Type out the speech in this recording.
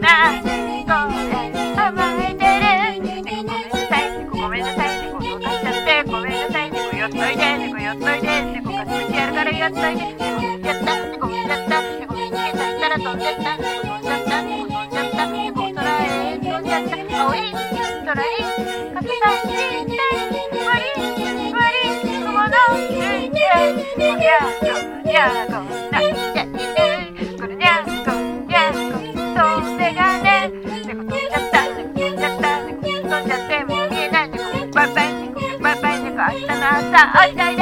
な猫が甘えてる。猫ごめんなさい、猫ごめんなさい、猫どうかしちゃってごめんなさい、猫よっといで、猫よっといで、猫かすめてやるからよっといで。猫見つけた、猫見つけた、猫見つけたら飛んでった、猫飛んじゃった、猫飛んじゃった、猫空へ飛んじゃった。青い空に傘さしてわりわり雲の上でこりゃこりゃこなっちゃいる。こりゃこりゃこそれがね。猫飛んじゃった猫飛んじゃった猫飛んじゃってもう見えない。猫バイバイ猫バイバイ猫明日の朝会いたい。